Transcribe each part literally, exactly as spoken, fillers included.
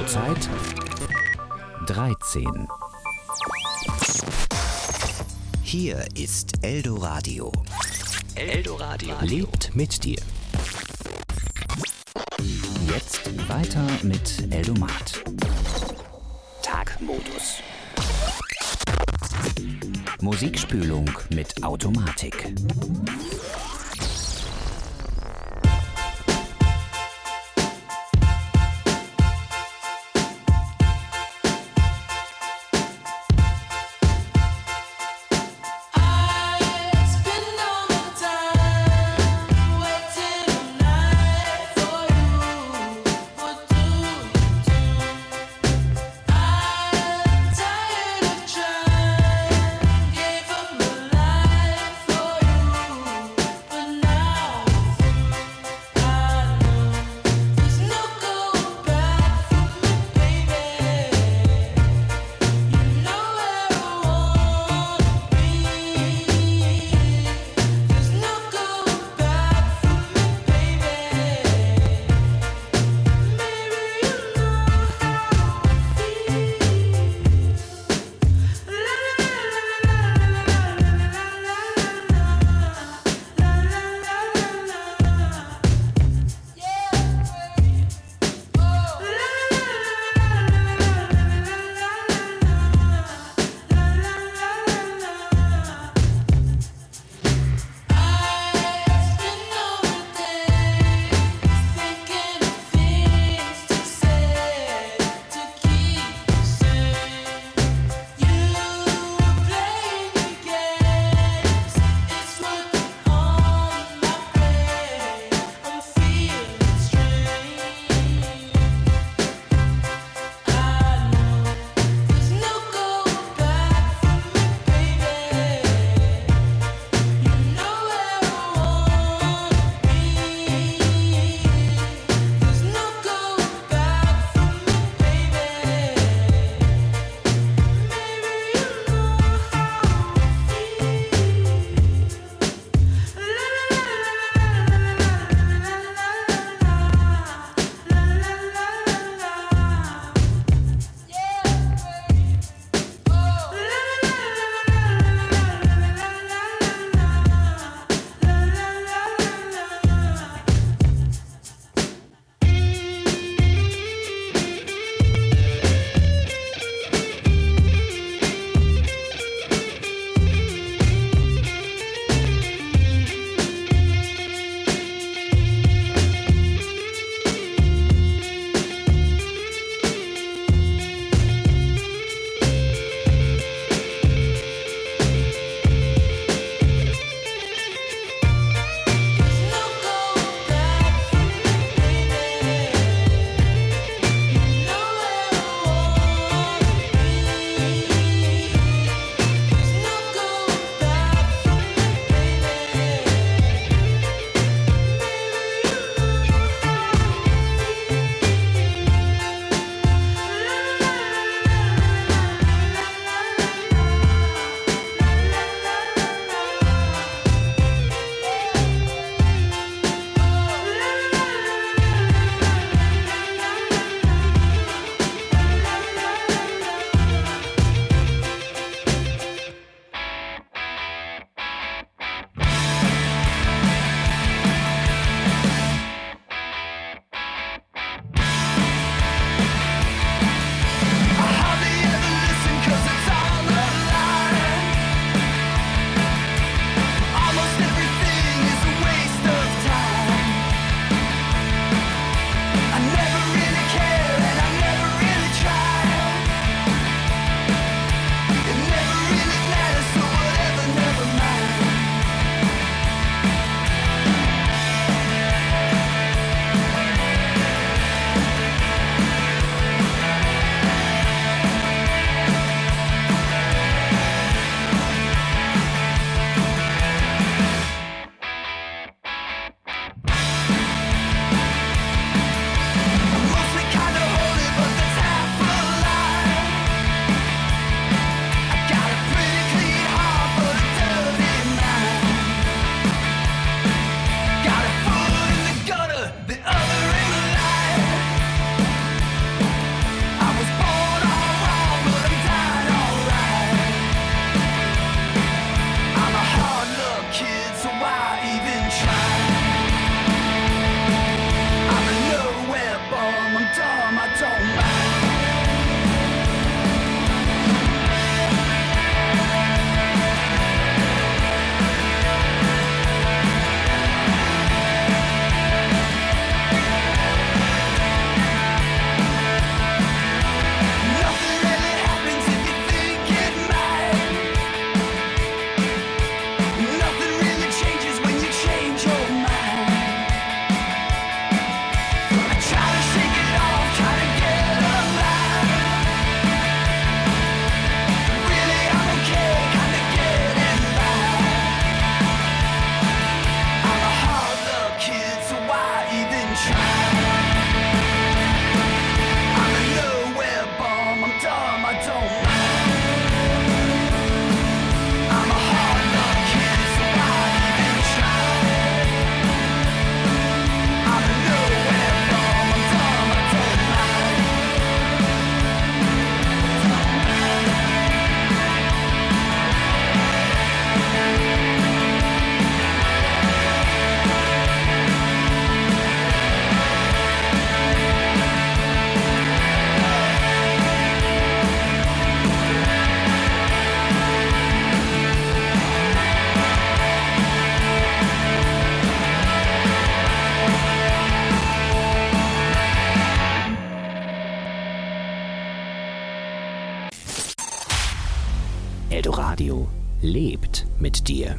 Uhrzeit dreizehn. Hier ist Eldoradio. Eldoradio lebt mit dir. Jetzt weiter mit Eldomat. Tagmodus. Musikspülung mit Automatik. Eldoradio lebt mit dir.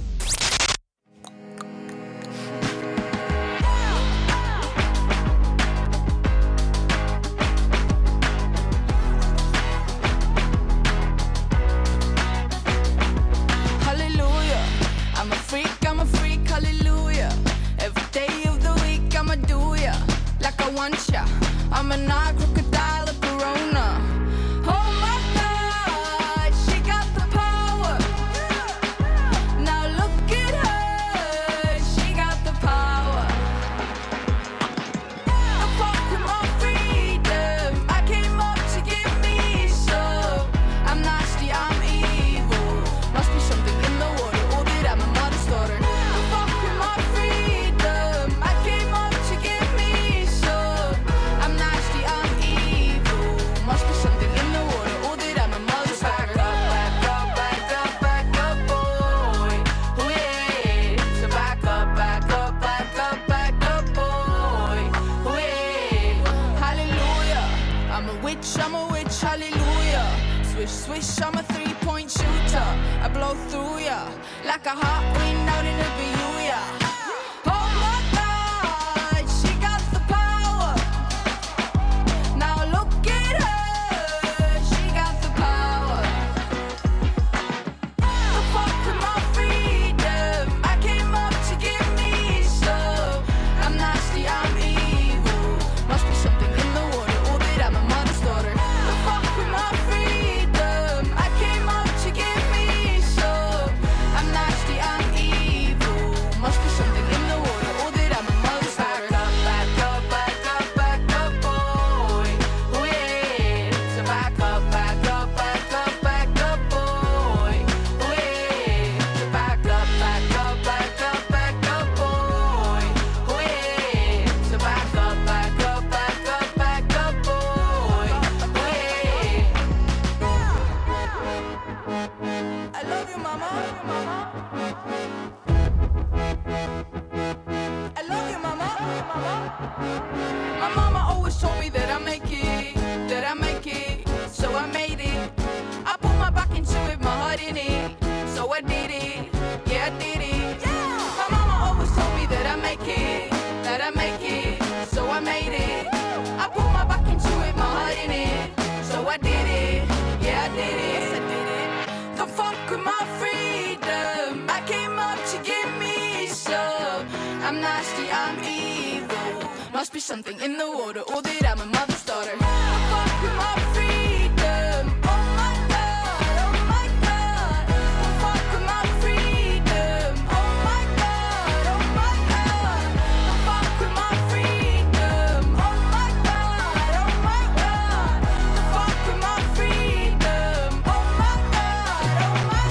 Something in the water, or that I'm a mother's daughter. Fuck with my freedom. Oh my god, oh my god. Fuck with my freedom. Oh my god, oh my god. Fuck with my freedom. Oh my god, oh my god. Fuck with my freedom. Oh my god, oh my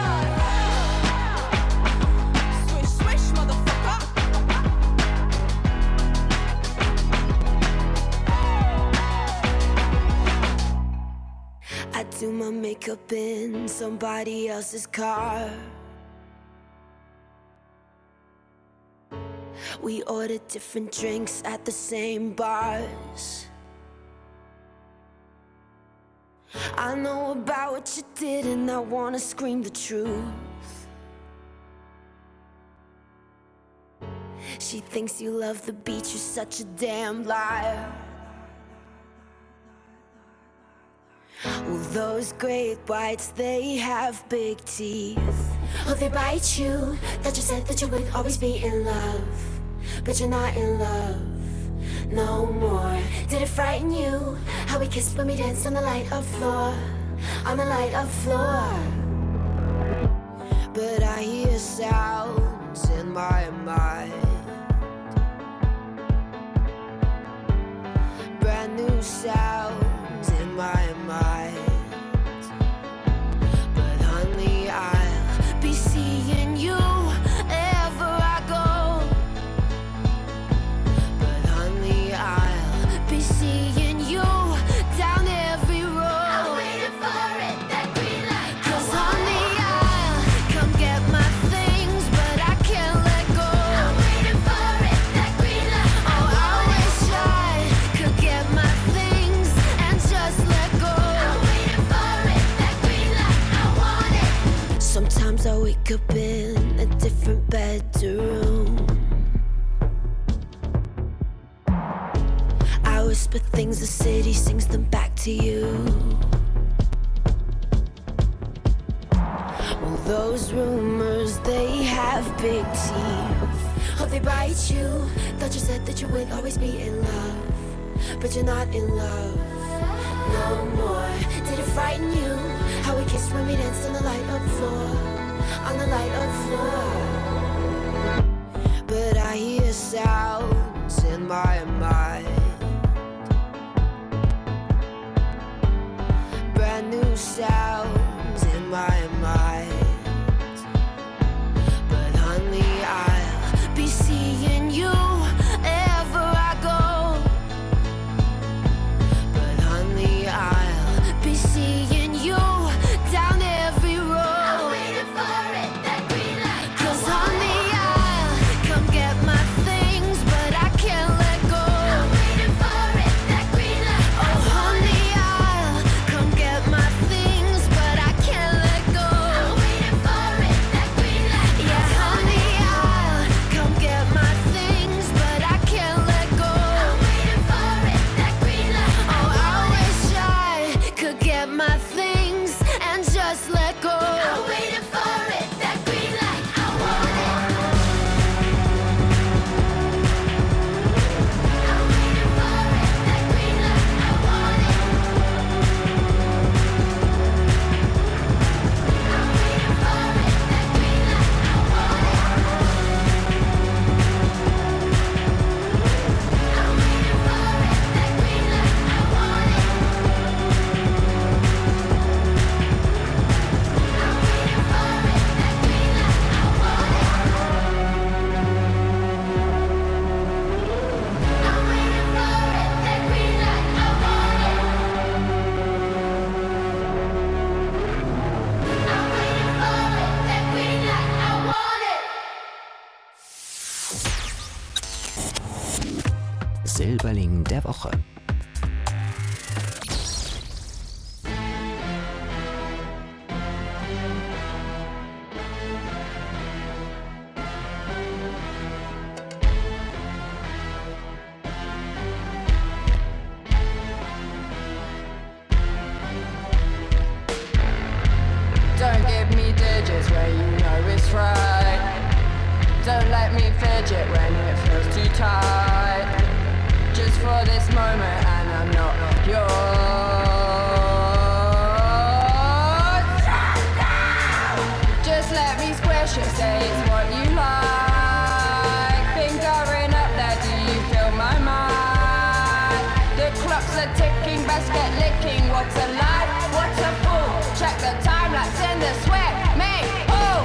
god. Swish, swish, motherfucker. I do my makeup in somebody else's car. We order different drinks at the same bars. I know about what you did and I wanna scream the truth. She thinks you love the beach, you're such a damn liar. Well, those great whites, they have big teeth. Oh, they bite you. That you said that you would always be in love, but you're not in love. no more. Did it frighten you? How we kissed when we danced on the light of floor, on the light of floor. But I hear sounds in my mind, brand new sounds in my mind. But honey, I'll be seeing you ever I go. But honey, I'll be seeing you down every road. I'm waiting for it, that green light. 'Cause honey, I'll come get my things, but I can't let go. I'm waiting for it, that green light. Oh, I wish I could get my things and just let go. I'm waiting for it, that green light. I want it. Sometimes I wake up in a different bedroom. I whisper things, the city sings them back to you. Well, those rumors, they have big teeth. Hope they bite you. Thought you said that you would always be in love, but you're not in love no more. Did it frighten you? How we kissed when we danced on the light of floor, on the light of floor. But I hear sounds in my mind, brand new sounds in my mind. But honey, I'll be seeing you ever I go. But honey, I'll be seeing you down every road. I'm waiting for it, that green light. 'Cause honey, I'll come get my things, but I can't let go. I'm waiting for it, that green light. Oh honey, I'll come get my things, but I can't let go. I'm waiting for it, that green light. Yeah, honey, I'll come get my things, but I can't let go. I'm waiting for it, that green light. Oh, I wish I could get my things and just let go. I'm waiting for it, that green light. I want it. I'm waiting for it, that green light. I want it. I'm waiting for it, that green light. I want it. I'm waiting for it, that green light. I want it. I'm waiting for it, that green light. I want it. I'm waiting for it, that green light. I want it. I'm waiting for it, that green light. I want it. Silberling der Woche. Don't give me digits where you know it's right. Don't let me fidget when it feels too tight. Just for this moment and I'm not yours. Just let me squish it, say it's what you like. Fingering up there, do you feel my mind? The clocks are ticking, best get licking. What's a lie? What's a fool? Check the time lapse in the sweat. Me, oh!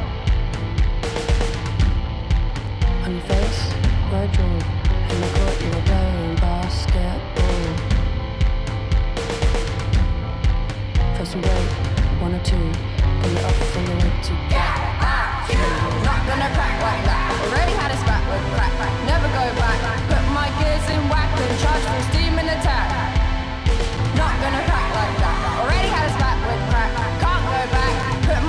On your face, where I draw, and I caught you were playing basketball. First and break, one or two, pull it up from the way to Yeah, ah, yeah. Not gonna crack like that. Already had a spat with crack. Never go back. Put my gears in whack and charge full steam in attack. Not gonna crack like that. Already had a spat with crack. Can't go back. Put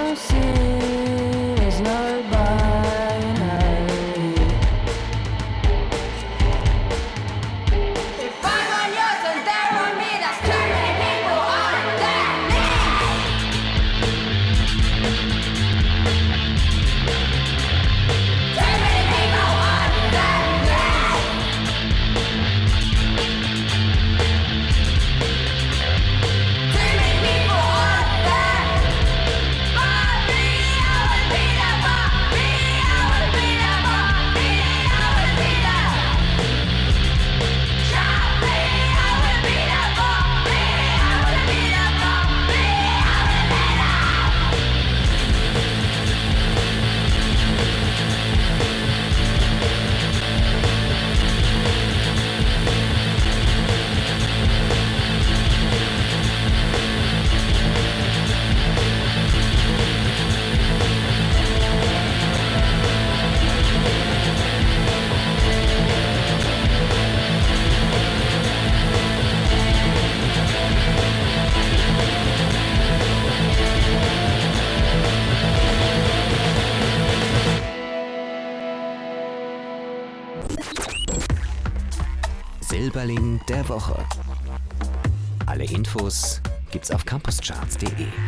don't see there's no binary. If I'm on yours and they're on me, that's too many people on that Too many people on that Too many people on that Bobby, I would be that Bobby, I would be that Bobby, I would be that Charlie, I would be that Bobby, I would be that Bobby, I would be Silberling der Woche. Alle Infos gibt's auf campuscharts punkt de.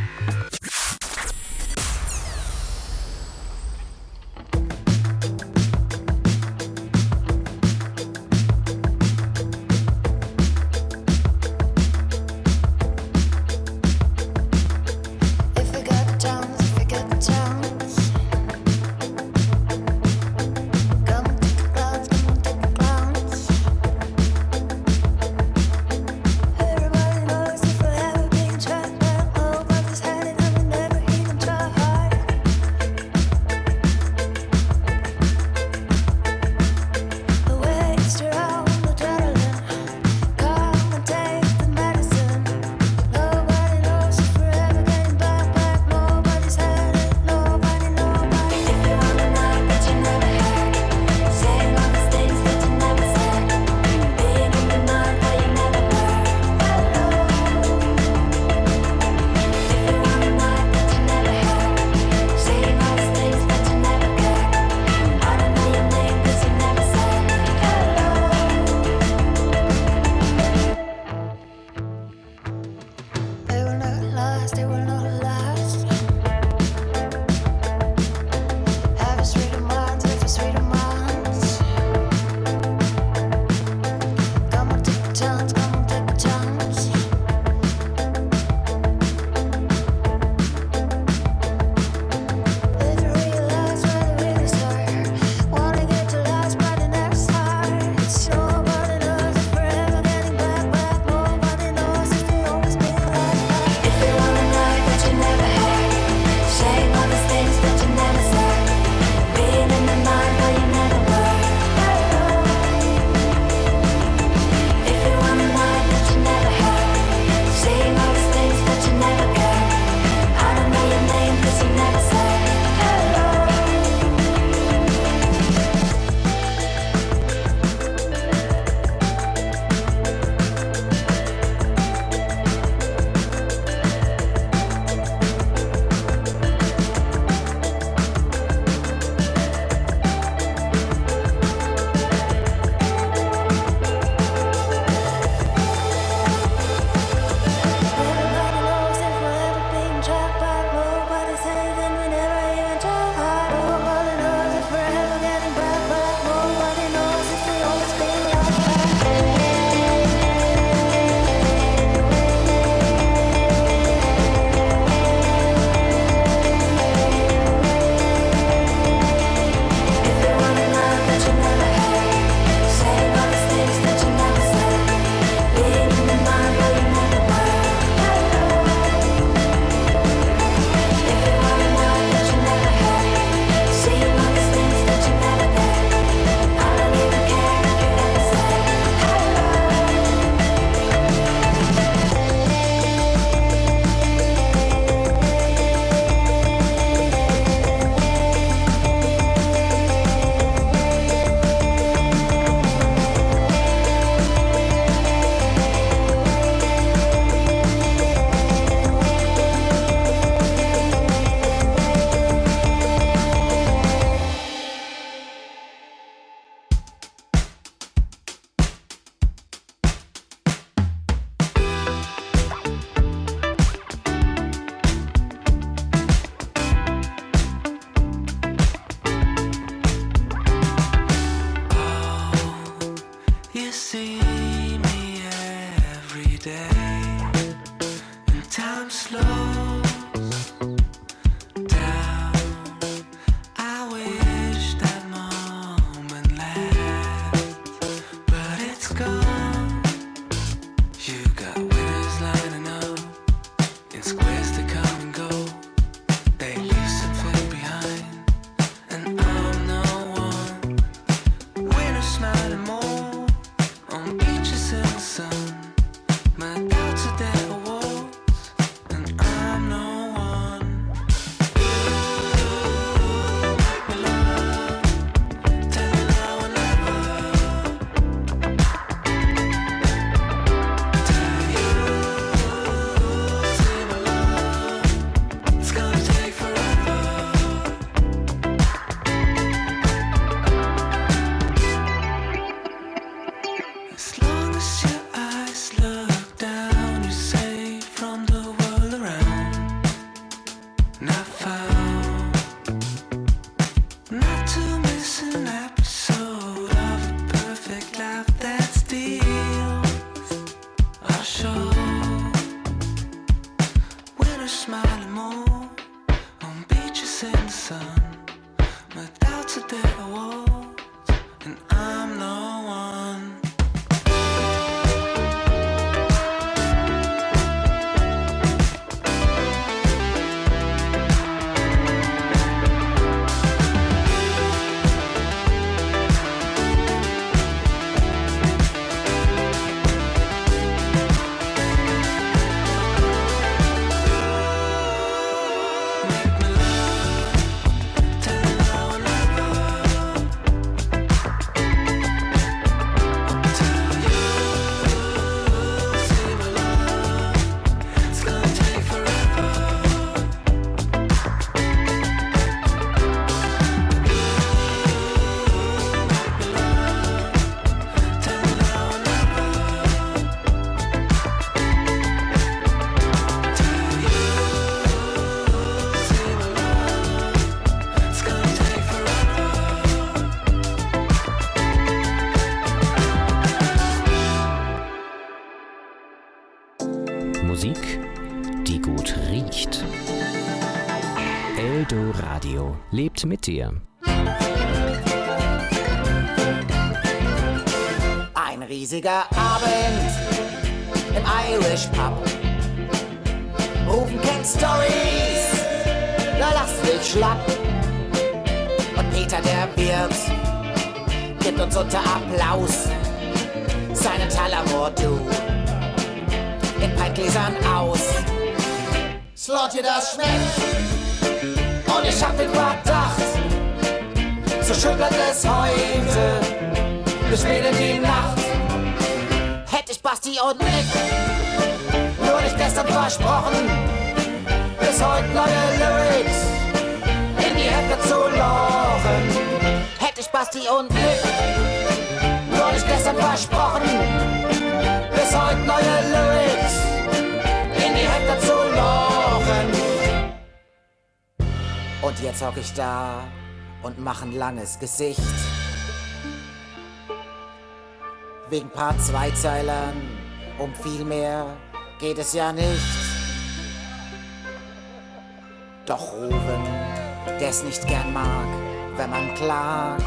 If we got the chance, if we got the chance, come take the clouds, come take the clouds. Everybody knows if we ever been trapped by all what is hiding under dancing in the sun without a dead walls, and I'm no one. Musik, die gut riecht. Eldoradio lebt mit dir. Ein riesiger Abend im Irish Pub. Rufen kennt Stories, da lachst du dich schlapp. Und Peter der Wirt gibt uns unter Applaus seinen Talamor, du, in Pintgläsern aus. Slotty, das schmeckt und ich hab den Verdacht, so schön bleibt es heute bis spät in die Nacht. Hätte ich Basti und Nick nur nicht gestern versprochen, bis heute neue Lyrics in die Hefte zu lochen. Hätte ich Basti und Nick nur nicht gestern versprochen, bis heute neue Lyrics in die Hefte zu lochen. Und jetzt hock ich da und mach ein langes Gesicht. Wegen paar Zweizeilern, um viel mehr geht es ja nicht. Doch Ruben, der's nicht gern mag, wenn man klagt,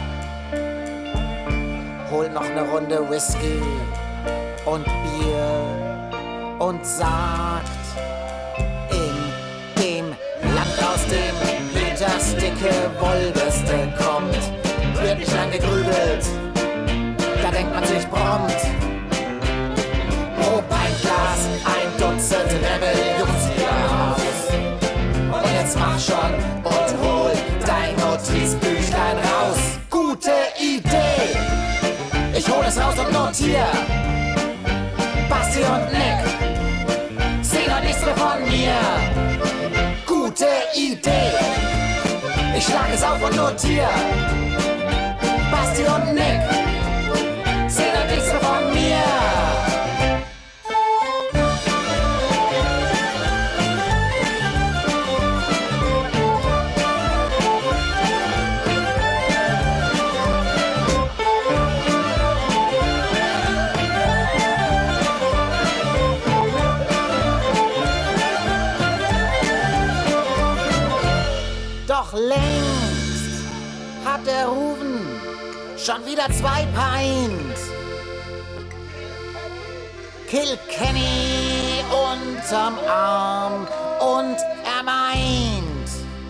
holt noch ne Runde Whisky und Bier und sagt, in dem Land, aus dem Peters dicke Wollweste kommt, wird nicht lang gegrübelt, da denkt man sich prompt. Pro Pintglas ein Dutzend Rebellionsglas. Und jetzt mach schon und hol dein Notizbüchlein raus. Gute Idee! Ich hol es raus und notier. Basti und Nick sehen heute nichts mehr von mir. Gute Idee! Ich schlag es auf und notier. Basti und Nick sehen heute nichts mehr von mir. Doch längst hat der Ruven schon wieder zwei Pint. Kilkenny unterm Arm und er meint,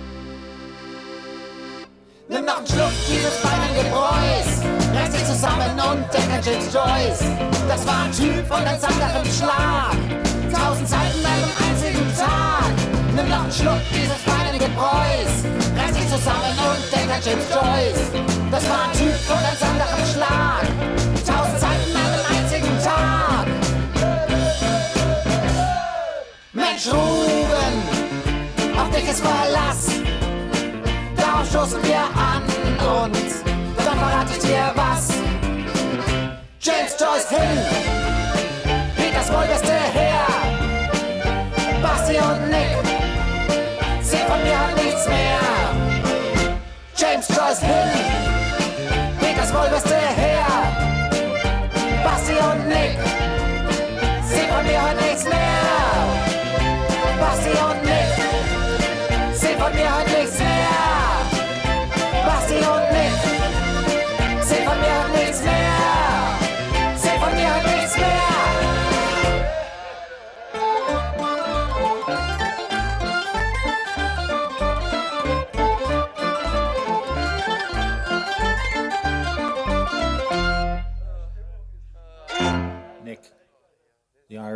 nimm noch einen Schluck dieses feinen Gebräus, reiß dich zusammen und denk an James Joyce. Das war ein Typ von ganz anderem Schlag, tausend Seiten an einem einzigen Tag. Nimm noch einen Schluck dieses feinen Gebräus, reiß dich zusammen und denk an James Joyce. Das war ein Typ von ganz anderem Schlag, tausend Seiten an einem einzigen Tag. Mensch Ruben, auf dich ist Verlass, darauf stoßen wir an und dann verrate ich dir was. James Joyce hin, Peters Wollweste her, Basti und Nick sehen von mir halt nichts mehr. James Joyce hin, Peters Wollweste her, Basti und Nick sehen von mir halt nichts mehr. Basti und Nick sehen von mir halt nichts mehr.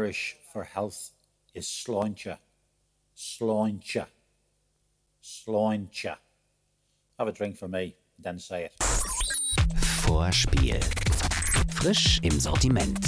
Irish for health is sláinte. Sláinte. Sláinte. Have a drink for me, then say it. Vorspiel. Frisch im Sortiment.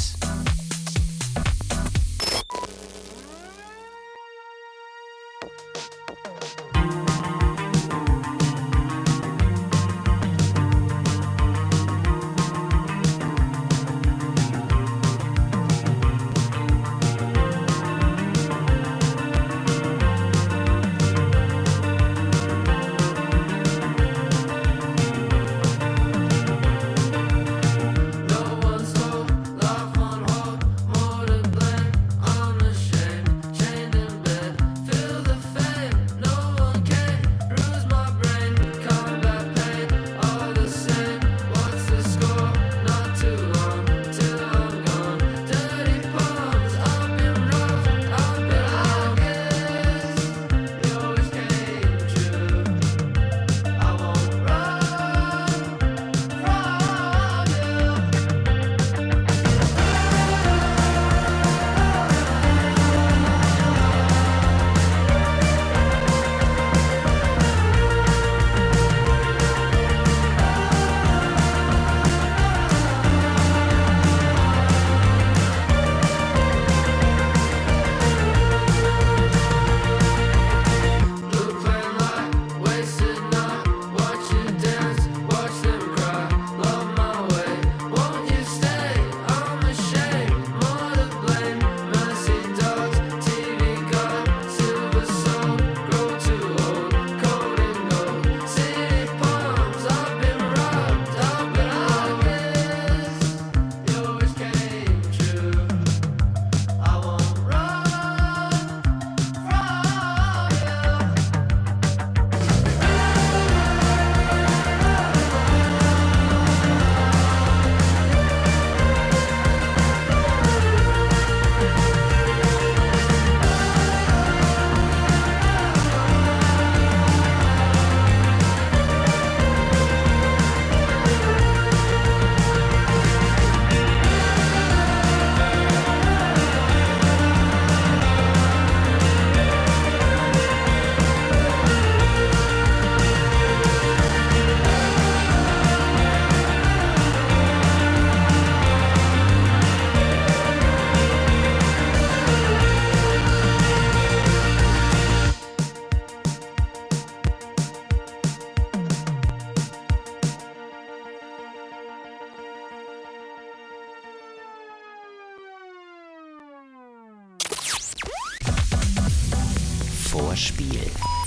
Vorspiel.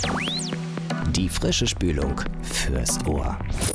Die frische Spülung fürs Ohr.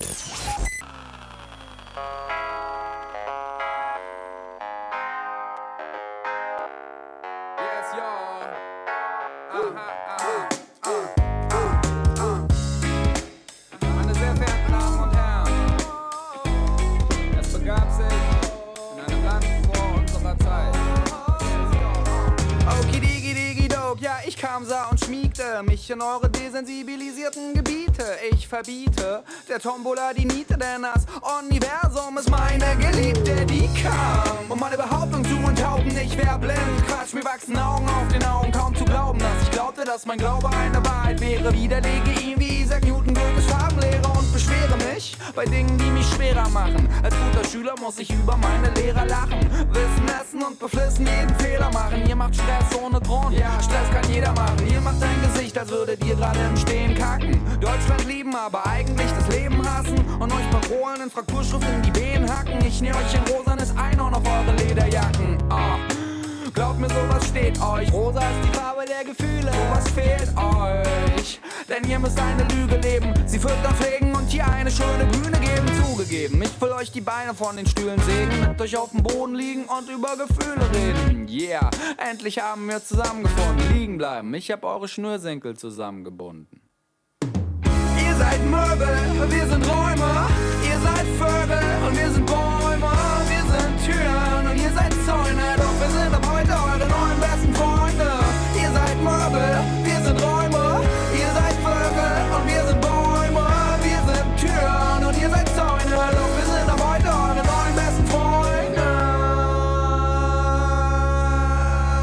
Mich in eure desensibilisierten Gebiete. Ich verbiete der Tombola die Niete, denn das Universum ist meine Geliebte, die kam, um meine Behauptung zu enthaupten. Ich wär blind, Quatsch, mir wachsen Augen auf den Augen, kaum zu glauben, dass ich glaubte, dass mein Glaube eine Wahrheit wäre. Widerlege ihn wie Isaac Newton, Goethes Farbenlehre und beschwere mich bei Dingen, die mich schwerer machen. Als guter Schüler muss ich über meine Lehrer lachen, Wissen essen und beflissen jeden Fehler machen. Ihr macht Stress ohne Grund, ja, Stress kann jeder machen. Ihr macht ein Gesicht, als würdet ihr gerade im Stehen kacken. Deutschland lieben, aber eigentlich das Leben hassen und euch Parolen in Frakturschrift in die Venen hacken. Ich nähe euch ein rosanes Einhorn auf eure Lederjacken. Oh. Glaubt mir, sowas steht euch. Rosa ist die Farbe der Gefühle. Was fehlt euch? Denn ihr müsst eine Lüge leben, sie füttern pflegen und hier eine schöne Bühne geben. Zugegeben, ich will euch die Beine von den Stühlen sägen, mit euch auf dem Boden liegen und über Gefühle reden. Yeah, endlich haben wir zusammengefunden. Liegen bleiben, ich hab eure Schnürsenkel zusammengebunden. Ihr seid Möbel, wir sind Räume. Ihr seid Vögel und wir sind Bäume. Wir sind Türen und ihr seid Zäune. Doch wir sind ab heute eure neuen besten Freunde. Ihr seid Möbel, wir sind Räume. Ihr seid Vögel und wir sind Bäume. Wir sind Türen und ihr seid Zäune. Doch wir sind ab heute eure neuen besten Freunde.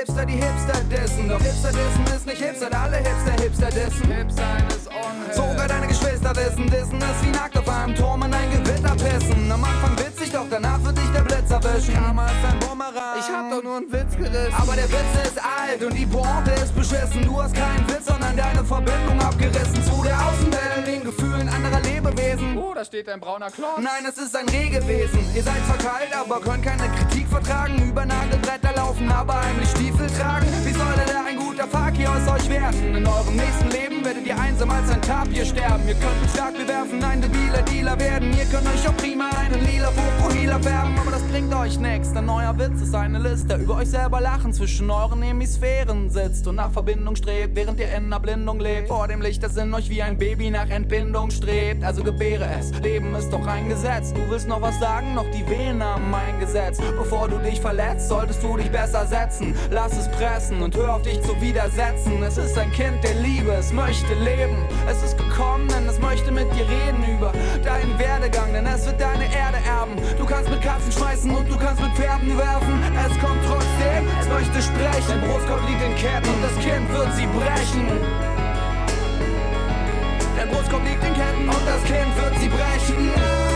Hipster, die Hipster dissen. Doch Hipster dissen ist nicht Hipster, alle Hipster Hipster dissen. Hip sein ist unhip. Sogar deine Geschwister wissen, dissen ist wie nackt auf einem Turm in ein Gewitter pissen. Am Anfang witzig, doch danach wird dich der Blitz erwischen. Karma ist ein Bumerang. Ich hab doch nur einen Witz gerissen. Aber der Witz ist alt und die Pointe ist beschissen. Du hast keinen Witz, sondern deine Verbindung abgerissen zu der Außenwelt, den Gefühlen anderer Lebewesen. Oh, da steht ein brauner Klotz. Nein, es ist ein Rehgewesen. Ihr seid zwar kalt, aber könnt keine Kritik vertragen. Über Nagelbretter laufen, aber heimlich Stiefel tragen. Wie soll denn ein guter Fakir aus euch werden? In eurem nächsten Leben werdet ihr einsam als ein Tapir sterben. Ihr könnt mit Schlag bewerfen, ein debiler Dealer werden. Ihr könnt euch auch prima einen lila Fokuhila färben. Aber das bringt euch nix, denn euer Witz ist eine Liste. Über euch selber lachen, zwischen euren Hemisphären sitzt und nach Verbindung strebt, während ihr in Erblindung lebt. Vor dem Licht, das in euch wie ein Baby nach Entbindung strebt. Also gebäre es, Leben ist doch ein Gesetz. Du willst noch was sagen, noch die Wehen haben eingesetzt. Bevor du dich verletzt, solltest du dich besser setzen. Lass es pressen und hör auf dich zu widersetzen. Es ist ein Kind der Liebe, es möchte leben. Es ist gekommen, denn es möchte mit dir reden über deinen Werdegang, denn es wird deine Erde erben. Du kannst mit Katzen schmeißen und du kannst mit Pferden werfen. Es kommt trotzdem, es möchte sprechen. Dein Brustkorb liegt in Ketten und das Kind wird sie brechen. Dein Brustkorb liegt in Ketten und das Kind wird sie brechen.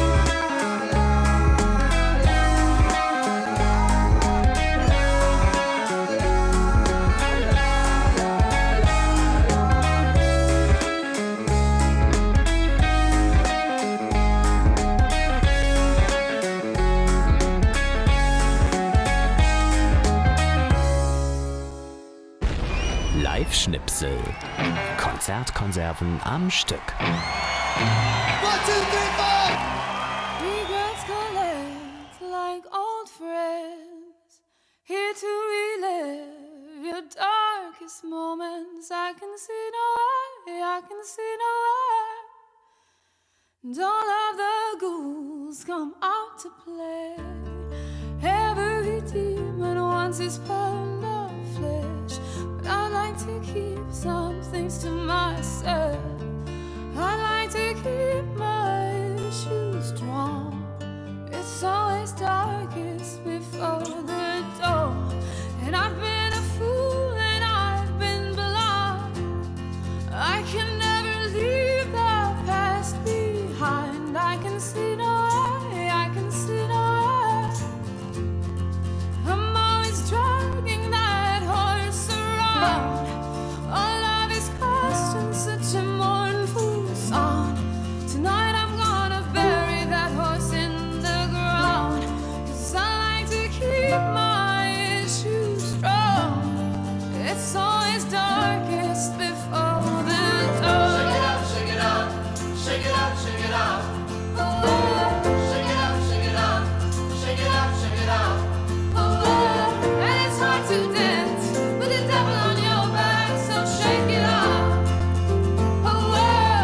Live-Schnipsel. Konzertkonserven am Stück. One, two, three, four! Regrets collect like old friends, here to relive your darkest moments. I can see no way, I can see no way. And all of the ghouls come out to play. Every demon wants his pound of flesh, but I like to keep some things to myself. I like to keep my issues strong. It's always darkest before the dawn. And I've been a fool and I've been blind. I can never leave the past behind. I can see no way, I can see no way. I'm always dragging that horse around. All of his cost and such a mournful song. Tonight I'm gonna bury that horse in the ground. 'Cause I like to keep my issues strong. It's always darkest before the dawn. Shake it up, shake it up, shake it up, shake it up. Oh, shake it up, shake it up, shake it up, shake it up. Oh, and it's hard to dance with the devil on your back, so shake it up. Oh,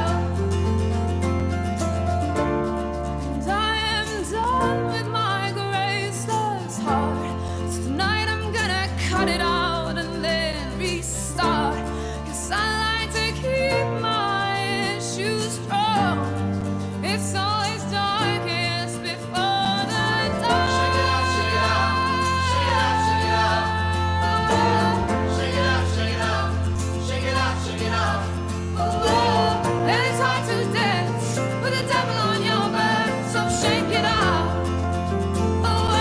and I am done with my graceless heart. So tonight I'm gonna cut it out and then restart. 'Cause I like to keep my issues strong. It's always darkest before the dawn. Shake it up, shake it up, shake it up, shake it up. Oh, shake it up, shake it up, shake it up, shake it up. Oh, and it's hard to dance with the devil on your back, so shake it up. Oh,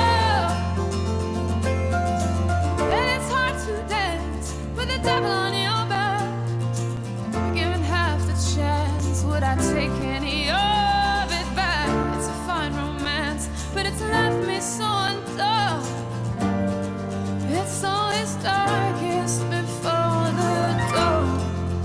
and it's hard to dance with the devil on your back. Given half the chance, would I take any of it back? It's a fine romance, but it's left me so undone. It's always darkest before the dawn.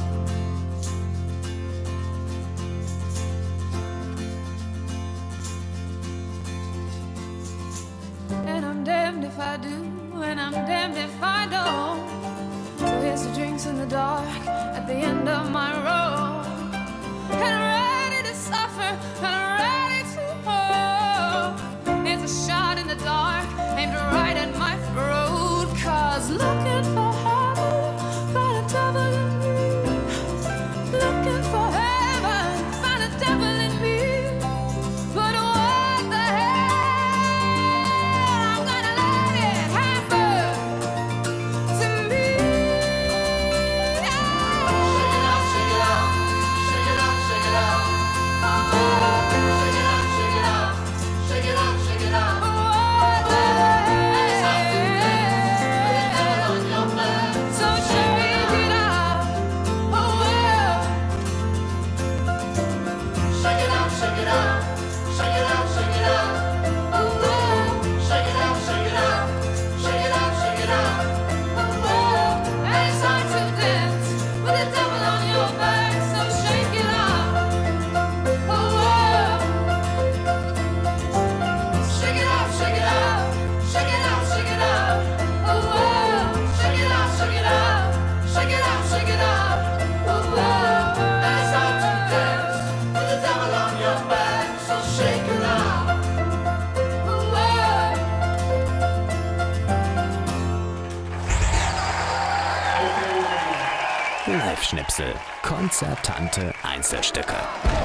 And I'm damned if I do, and I'm damned if I don't. So here's the drinks in the dark at the end of my road. And I'm ready to suffer, and I'm ready to hold. It's a shot in the dark, aimed right at my throat. 'Cause looking for heaven, find a devil in me. Looking for heaven, find a devil in me. But what the hell? I'm gonna let it happen to Live-Schnipsel. Konzertante Einzelstücke.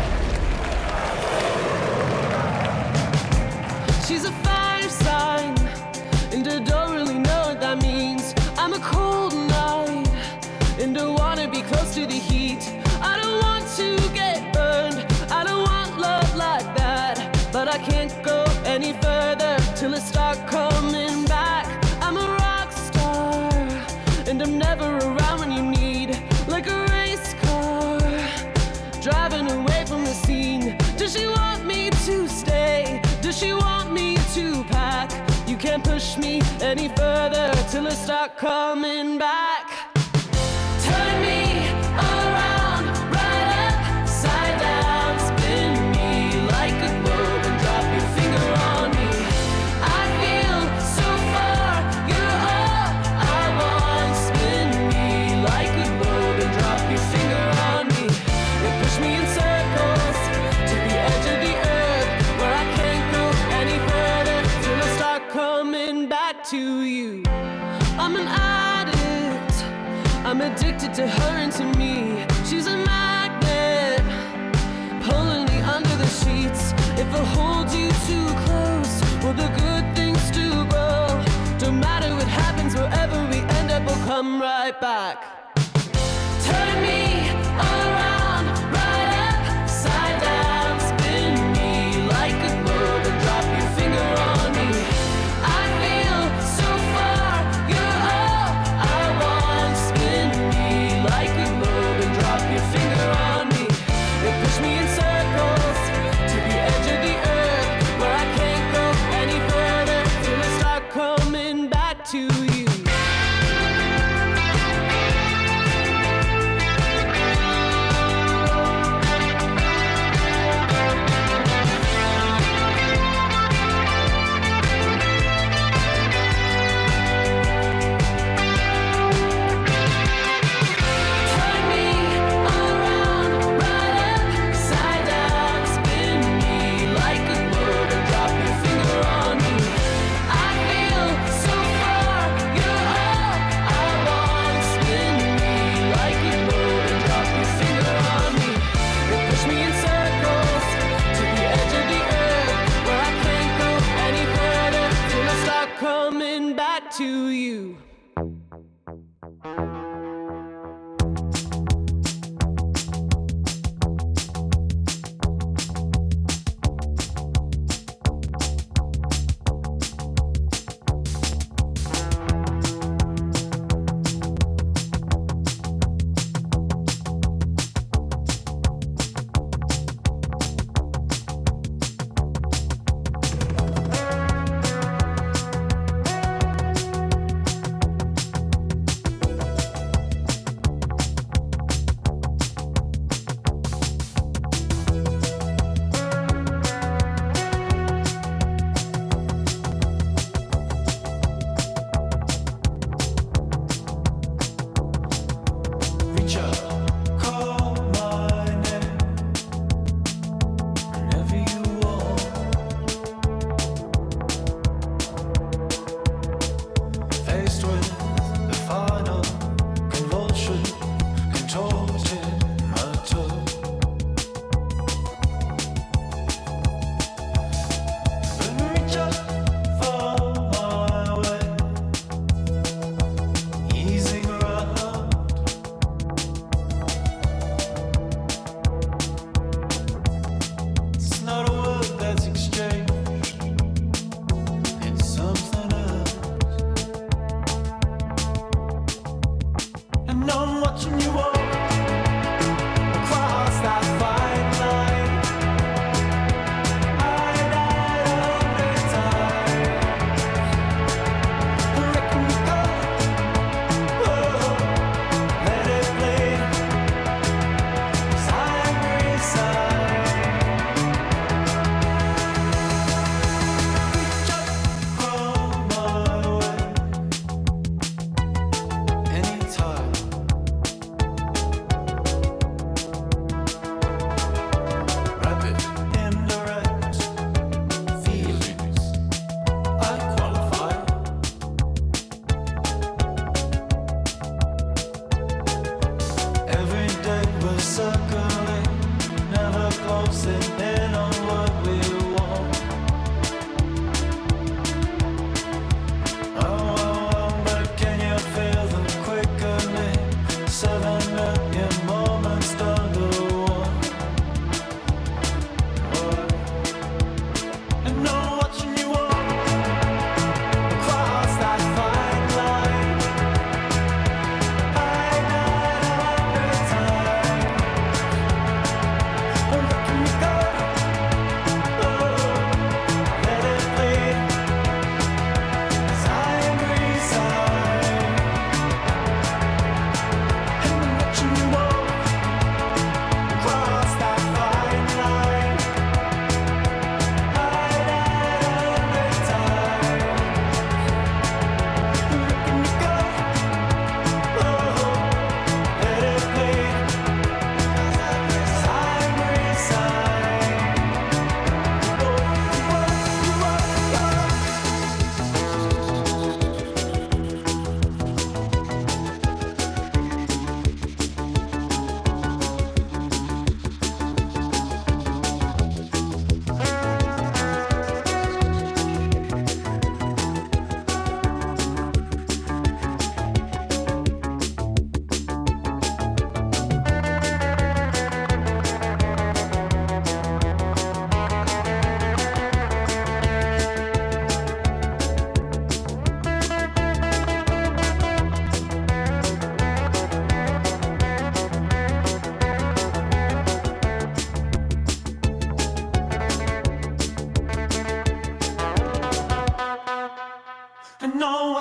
She's a fire sign, and I don't really know what that means. I'm a cold night, and I wanna be close to the heat. I don't want to get burned, I don't want love like that. But I can't go any further till I start coming back. I'm a rock star, and I'm never around when you need. Like a race car, driving away from the scene. Does she want me to stay? Does she want me to pack? You can't push me any further till I start coming back. Turn me around, right upside down. Spin me like a globe and drop your finger on me. I feel so far, you're all I want. Spin me like a globe and drop your finger on me. You push me in circles to the edge of the earth, where I can't go any further till I start coming back to you. I'm an addict, I'm addicted to her and to me. She's a magnet, pulling me under the sheets. If I hold you too close, will the good things do grow? Don't matter what happens, wherever we end up, we'll come right back. Turn me around, right upside down. Spin me like a globe and drop your finger on me. I feel so far, you're all I want. Spin me like a globe and drop your finger on me. You push me in circles to the edge of the earth, where I can't go any further till I start coming back to you. Turn me around, right upside down. Spin me like a globe and drop your finger on me. I feel so far, you're all I want. Spin me like a globe and drop your finger on me. You push me in circles to the edge of the earth, where I can't go any further till I start coming back to you. Reach up, call my name whenever you want. Faced with the final convulsion, contorted my toe. Reach up for my way, easing around. It's not a word that's exchanged, it's something else. And I'm watching you walk across that fine line. I died a hundred times. Reckon you go, whoa, let it play. Side by side. Reach up from my way anytime.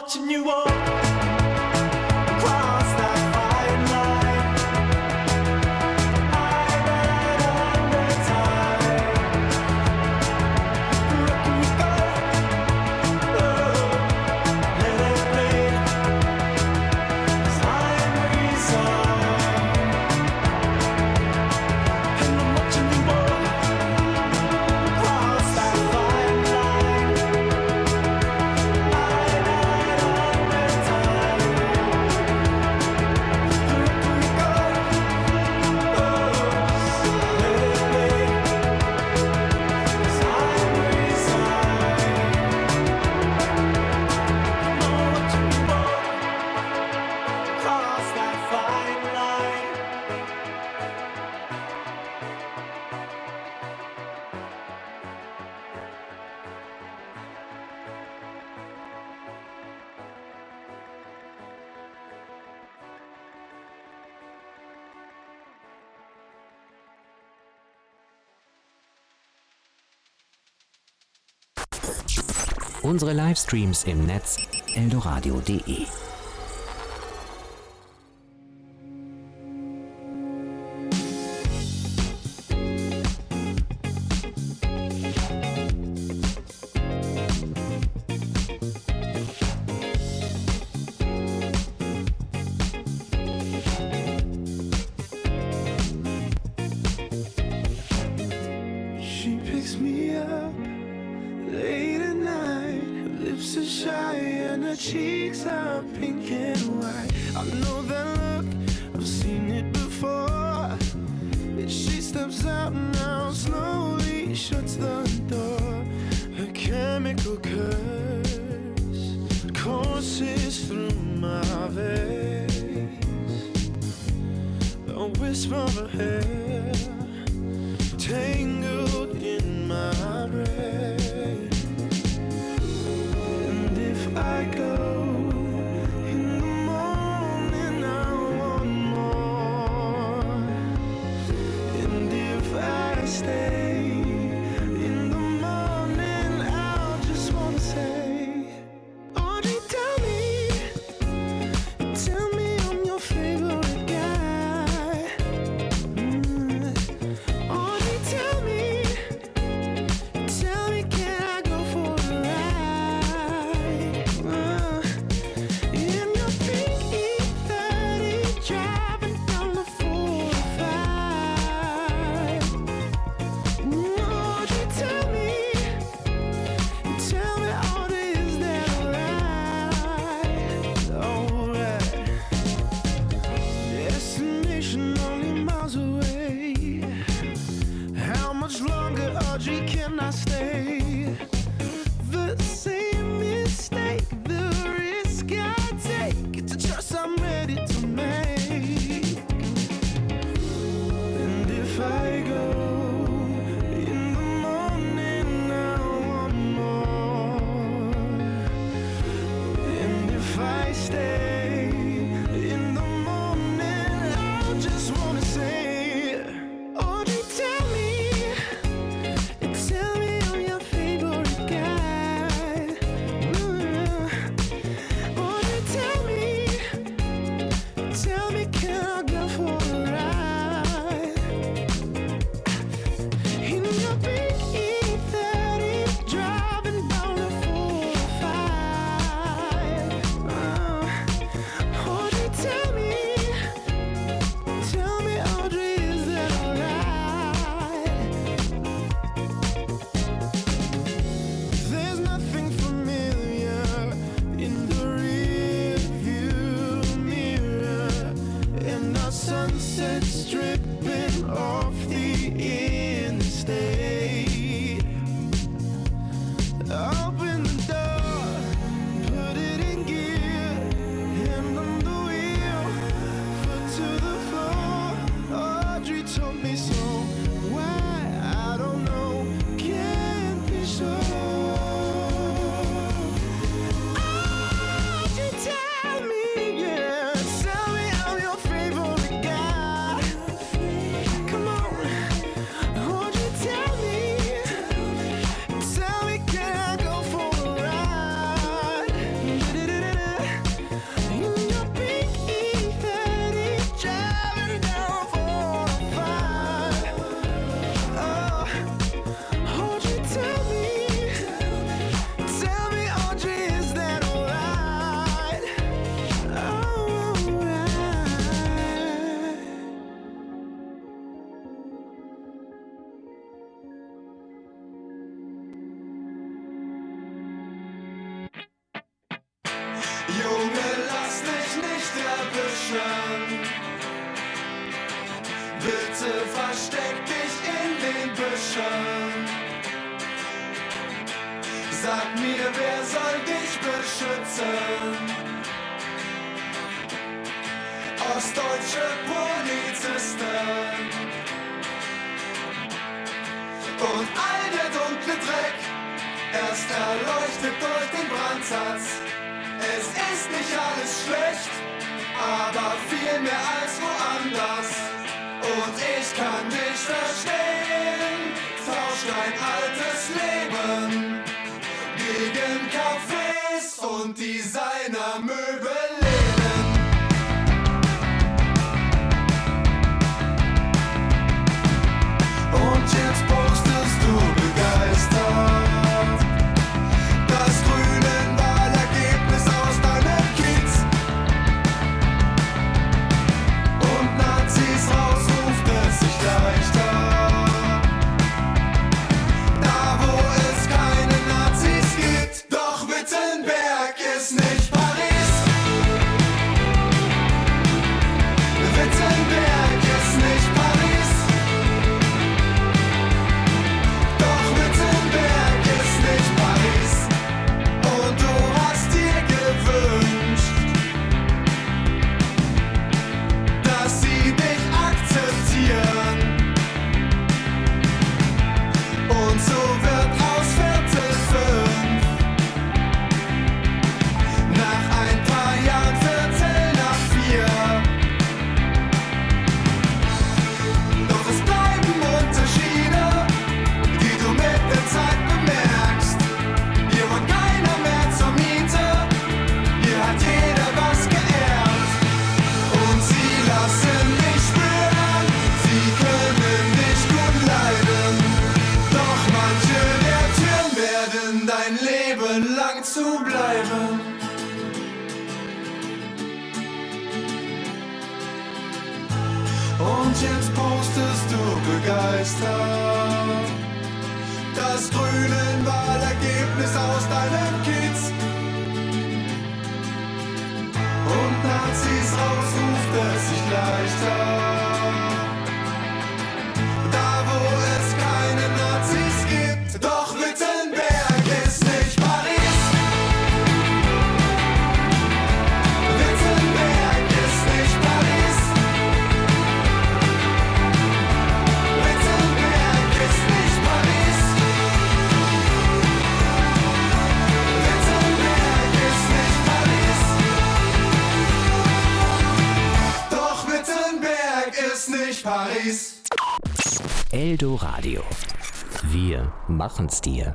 watching you walk across that fine line. I bet under time, looking you go, oh, let it bleed as time resign. And I'm watching you walk across that fine line. Unsere Livestreams im Netz eldoradio punkt de. She picks me up late at night. Her lips are shy and her cheeks are pink and white. I know that look, I've seen it before. And she steps out now, slowly shuts the door. Her chemical curse courses through my veins. The whisper of her hair tangled in my brain. And if I go in the morning, I want more. And if I stay in the morning, I'll just wanna say, Audrey, tell me, tell me I'm your favorite guy. Mm. Audrey, tell me, tell me, can I go for a ride? Uh, in your pink E thirty, driving down the four oh five. Mm, Audrey, tell me, tell me, Audrey, is that alright? Alright. Destination only miles away. How much longer, Audrey, can I stay? The same mistake, the risk I take, it's a choice I'm ready to make. And if I go in the morning, I want more. And if I stay in the morning, I just wanna say, Audrey, tell me, tell me I'm your favorite guy. Mm. Audrey, tell me, tell me, can I go for a ride? In your big E thirty, driving down the four oh five. Uh, Audrey, tell me, tell me, Audrey, is that alright? There's nothing familiar in the rearview mirror, and our sunset stripping off the interstate. Open the door, put it in gear, hand on the wheel, foot to the floor. Audrey told me so. Why? I don't know, can't be sure. Audrey, tell me, yeah, tell me I'm your favorite guy. Come on, Audrey, tell mir, wer soll dich beschützen? Ostdeutsche Polizisten und all der dunkle Dreck, erst erleuchtet durch den Brandsatz. Es ist nicht alles schlecht, aber viel mehr als woanders. Und ich kann dich verstehen, tausch dein altes Leben gegen Cafés und Designermöbelläden. Und jetzt postest du begeistert das grüne Wahlergebnis aus deinem Kiez. Und Nazis raus ruft es sich leichter. Da wo es keine Nazis gibt. Doch Wittenberg ist nicht Paris. Wittenberg ist nicht Paris. Doch Wittenberg ist nicht Paris. Und du hast dir gewünscht, dass sie dich akzeptieren. Und so wird aus Viertel fünf nach ein paar Jahren Viertel nach vier. Doch es bleiben Unterschiede, die du mit der Zeit bemerkst. Hier wohnt keiner mehr zur Miete, hier hat jeder was geerbt. Und sie lassen dich spüren, sie können dich gut leiden. Doch manche der Türen werden dein Leben lang zu bleiben. Und jetzt postest du begeistert das grüne Wahlergebnis aus deinem Kiez. Und Nazis raus ruft es sich leichter. Da wo es keine Nazis gibt. Doch Wittenberg ist nicht Paris. Wittenberg ist nicht Paris. Wittenberg ist nicht Paris. Wittenberg ist nicht Paris. Doch Wittenberg ist nicht Paris. Eldoradio. Wir machen's dir.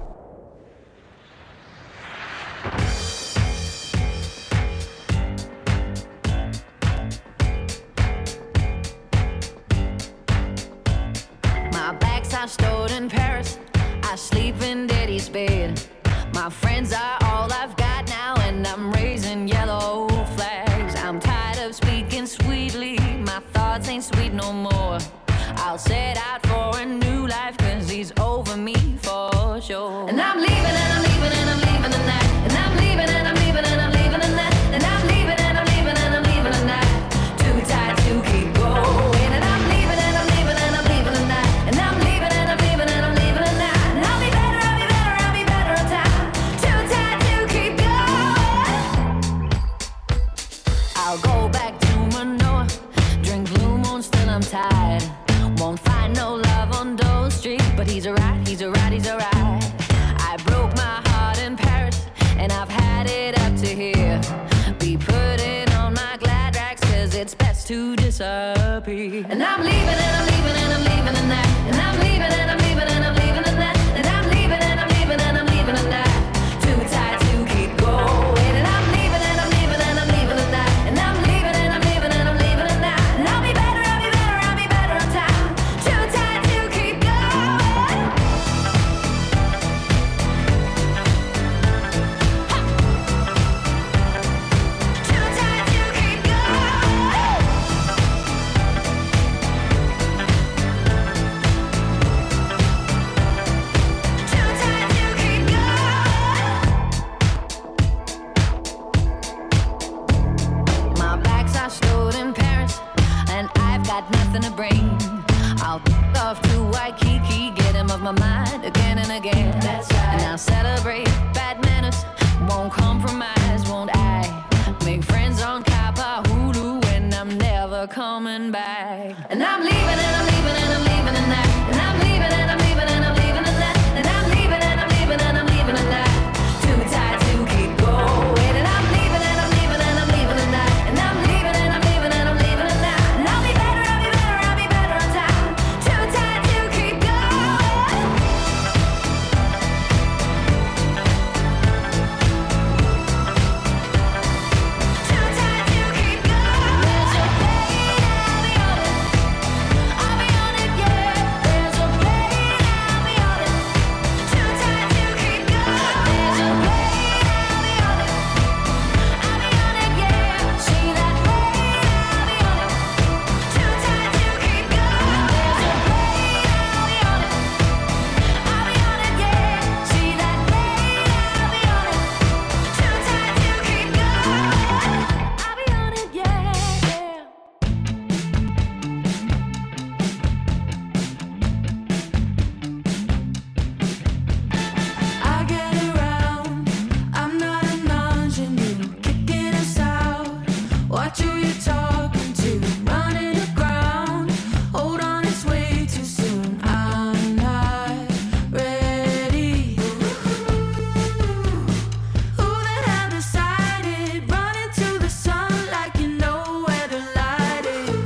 My bags are stored in Paris. I sleep in daddy's bed. My friends are all I've got now, and I'm raising yellow flags. I'm tired of speaking sweetly. My thoughts ain't sweet no more. I'll set out for a new life, cause he's over me for sure. And I'm leaving and I'm leaving and I'm leaving tonight. And I'm leaving and I'm leaving and I'm leaving tonight. And I'm leaving and I'm leaving and I'm leaving tonight. Too tired to keep going. And I'm leaving and I'm leaving and I'm leaving tonight. And I'm leaving and I'm leaving and I'm leaving tonight. And I'll be better, I'll be better, I'll be better on time. Too tired to keep going. I'll go back to Manoa, drink Blue Moon, still I'm tired. Won't find no love on Dole Street, but he's alright, he's alright, he's alright. I broke my heart in Paris, and I've had it up to here. Be putting on my glad rags, cause it's best to disappear. And I'm leaving and I'm leaving and I'm leaving tonight. And I'm leaving and I'm leaving and I'm leaving tonight. And I'm leaving and I'm leaving and I'm leaving tonight. Too tired to keep going. And I'm leaving and I'm leaving and I'm leaving tonight. And I'm leaving and I'm leaving and I'm leaving tonight. And I'll be better, I'll be better, I'll be better on time. Too tired to keep going. Too tired to keep going. Too tired to keep going. My bags are stored in Paris, and I've got nothing to bring. I'll f- off to Waikiki, get him off my mind again and again. That's right. And I'll celebrate bad manners, won't compromise, won't I? Make friends on Kappa Hulu, and I'm never coming back. And I'm leaving, and I'm leaving, and I'm leaving tonight. And I'm leaving, and I'm leaving, and I'm leaving tonight. And I'm leaving, and I'm leaving, and I'm leaving tonight. Too tired to keep going. And I'm leaving, and I'm leaving, and I'm leaving tonight. And I'm leaving, and I'm leaving, and I'm leaving tonight. And I'll be better, I'll be better, I'll be better on time. Too tired to keep going. Too tired to keep going. There's a plane, I'll be on it. I'll be on it, yeah. There's a plane, I'll be on it. Too tired to keep going. There's a plane, I'll be on it. I'll be on it, yeah. See that plane, I'll be on it. Too tired to keep going. There's a plane, I'll be on it. I'll be on it, yeah. See that plane, I'll be on it. Too tired to keep going. I'll be on it, yeah, yeah. I get around, I'm not an ingenue, kicking us out. Watch who you're talking to, running aground. Hold on, it's way too soon. I'm not ready. Who the hell decided? Run into the sun like you know where the light is.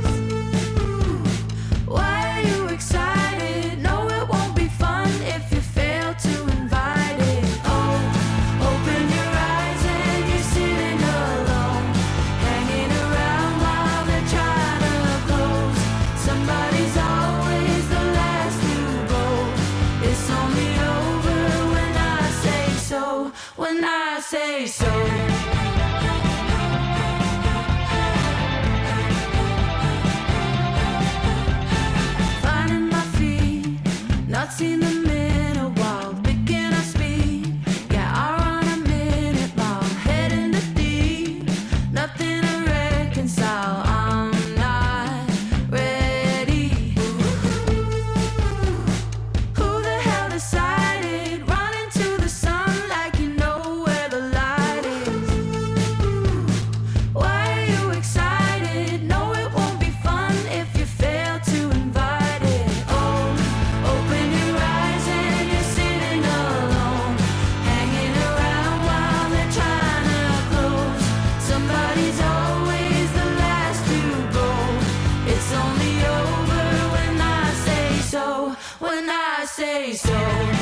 Why are you excited? No, it won't be fun if you fail to invite it. Oh, open your eyes and you're sitting alone, hanging around while they're trying to close. Somebody's always the last to go. It's only over when I say so. When I say so. Finding my feet, not seen them in a while, picking up speed. Yeah, I run a minute mile, heading to deep, nothing to reconcile. I'm not ready. Who the hell decided? Run into the sun like you know where the light is. Why are you excited? No, it won't be fun if you fail to invite it. Oh, open your eyes and you're sitting alone, hanging around while they're trying to close. Somebody's always the last to go. It's only over when I say so. When I say so.